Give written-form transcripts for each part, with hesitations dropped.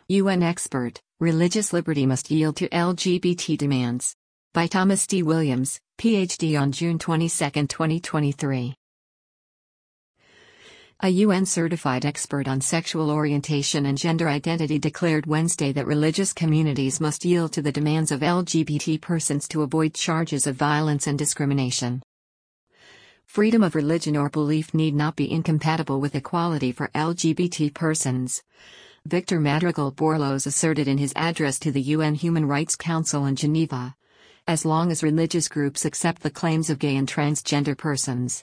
UN expert, Religious Liberty Must Yield to LGBT Demands. By Thomas D. Williams, Ph.D. on June 22, 2023. A UN-certified expert on sexual orientation and gender identity declared Wednesday that religious communities must yield to the demands of LGBT persons to avoid charges of violence and discrimination. Freedom of religion or belief need not be incompatible with equality for LGBT persons, Victor Madrigal-Borloz asserted in his address to the UN Human Rights Council in Geneva, as long as religious groups accept the claims of gay and transgender persons.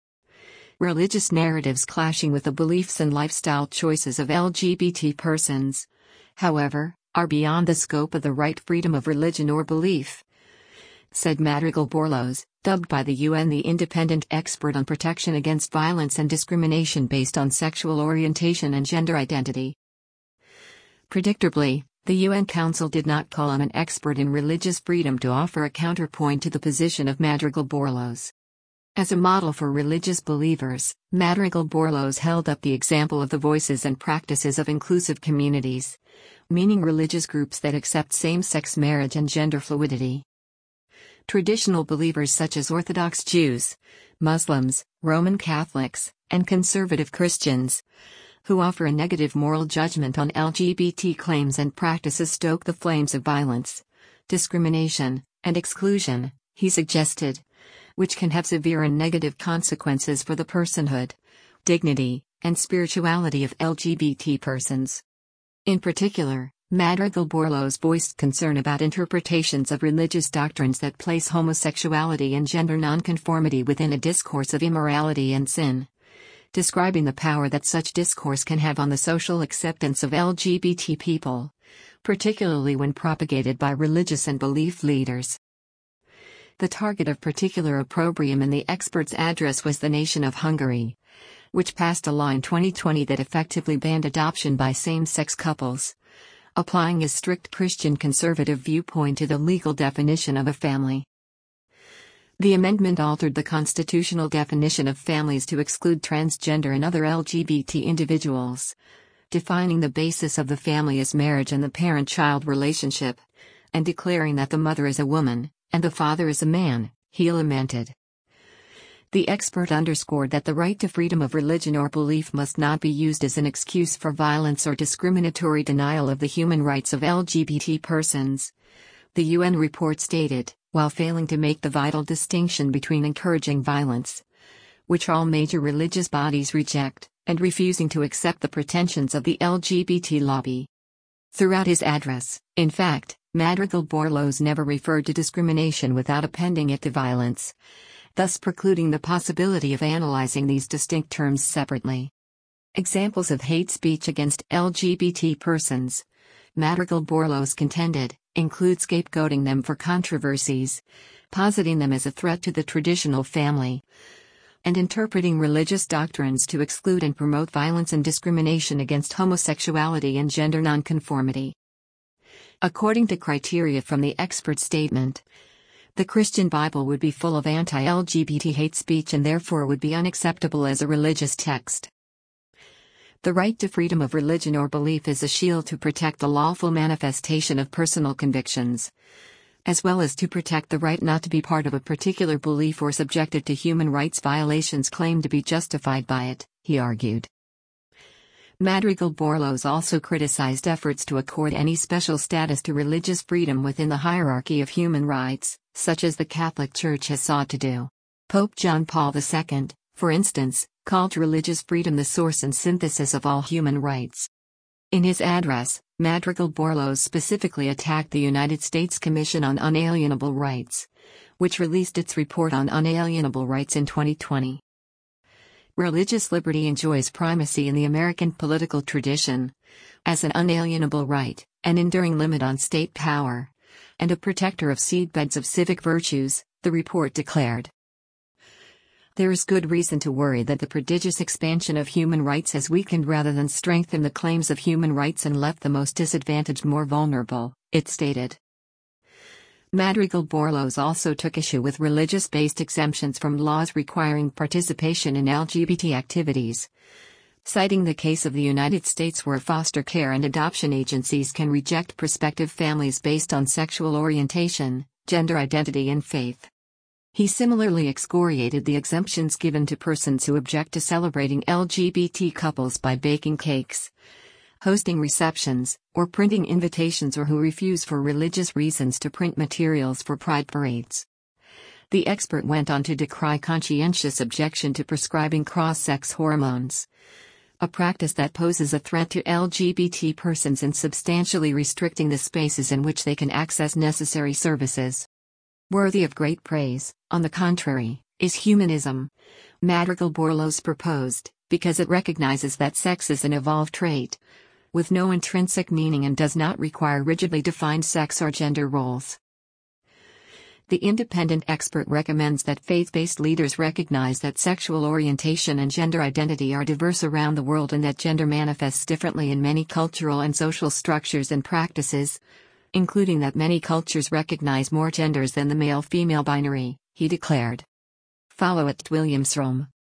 Religious narratives clashing with the beliefs and lifestyle choices of LGBT persons, however, are beyond the scope of the right freedom of religion or belief, said Madrigal-Borloz, dubbed by the UN the independent expert on protection against violence and discrimination based on sexual orientation and gender identity. Predictably, the UN Council did not call on an expert in religious freedom to offer a counterpoint to the position of Madrigal-Borloz. As a model for religious believers, Madrigal-Borloz held up the example of the voices and practices of inclusive communities, meaning religious groups that accept same-sex marriage and gender fluidity. Traditional believers such as Orthodox Jews, Muslims, Roman Catholics, and conservative Christians, who offer a negative moral judgment on LGBT claims and practices, stoke the flames of violence, discrimination, and exclusion, he suggested, which can have severe and negative consequences for the personhood, dignity, and spirituality of LGBT persons. In particular, Madrigal-Borloz voiced concern about interpretations of religious doctrines that place homosexuality and gender nonconformity within a discourse of immorality and sin, describing the power that such discourse can have on the social acceptance of LGBT people, particularly when propagated by religious and belief leaders. The target of particular opprobrium in the expert's address was the nation of Hungary, which passed a law in 2020 that effectively banned adoption by same-sex couples, applying a strict Christian conservative viewpoint to the legal definition of a family. The amendment altered the constitutional definition of families to exclude transgender and other LGBT individuals, defining the basis of the family as marriage and the parent-child relationship, and declaring that the mother is a woman, and the father is a man, he lamented. The expert underscored that the right to freedom of religion or belief must not be used as an excuse for violence or discriminatory denial of the human rights of LGBT persons, the UN report stated, while failing to make the vital distinction between encouraging violence, which all major religious bodies reject, and refusing to accept the pretensions of the LGBT lobby. Throughout his address, in fact, Madrigal-Borloz never referred to discrimination without appending it to violence, thus precluding the possibility of analyzing these distinct terms separately. Examples of hate speech against LGBT persons, Madrigal-Borloz contended, include scapegoating them for controversies, positing them as a threat to the traditional family, and interpreting religious doctrines to exclude and promote violence and discrimination against homosexuality and gender nonconformity. According to criteria from the expert statement, the Christian Bible would be full of anti-LGBT hate speech and therefore would be unacceptable as a religious text. The right to freedom of religion or belief is a shield to protect the lawful manifestation of personal convictions, as well as to protect the right not to be part of a particular belief or subjected to human rights violations claimed to be justified by it, he argued. Madrigal-Borloz also criticized efforts to accord any special status to religious freedom within the hierarchy of human rights, such as the Catholic Church has sought to do. Pope John Paul II, for instance, called religious freedom the source and synthesis of all human rights. In his address, Madrigal-Borloz specifically attacked the United States Commission on Unalienable Rights, which released its report on unalienable rights in 2020. Religious liberty enjoys primacy in the American political tradition, as an unalienable right, an enduring limit on state power, and a protector of seedbeds of civic virtues, the report declared. There is good reason to worry that the prodigious expansion of human rights has weakened rather than strengthened the claims of human rights and left the most disadvantaged more vulnerable, it stated. Madrigal-Borloz also took issue with religious-based exemptions from laws requiring participation in LGBT activities, Citing the case of the United States where foster care and adoption agencies can reject prospective families based on sexual orientation, gender identity and faith. He similarly excoriated the exemptions given to persons who object to celebrating LGBT couples by baking cakes, hosting receptions, or printing invitations, or who refuse for religious reasons to print materials for pride parades. The expert went on to decry conscientious objection to prescribing cross-sex hormones, a practice that poses a threat to LGBT persons in substantially restricting the spaces in which they can access necessary services. Worthy of great praise, on the contrary, is humanism, Madrigal-Borloo proposed, because it recognizes that sex is an evolved trait, with no intrinsic meaning and does not require rigidly defined sex or gender roles. The independent expert recommends that faith-based leaders recognize that sexual orientation and gender identity are diverse around the world and that gender manifests differently in many cultural and social structures and practices, including that many cultures recognize more genders than the male-female binary, he declared. Follow @WilliamsRome.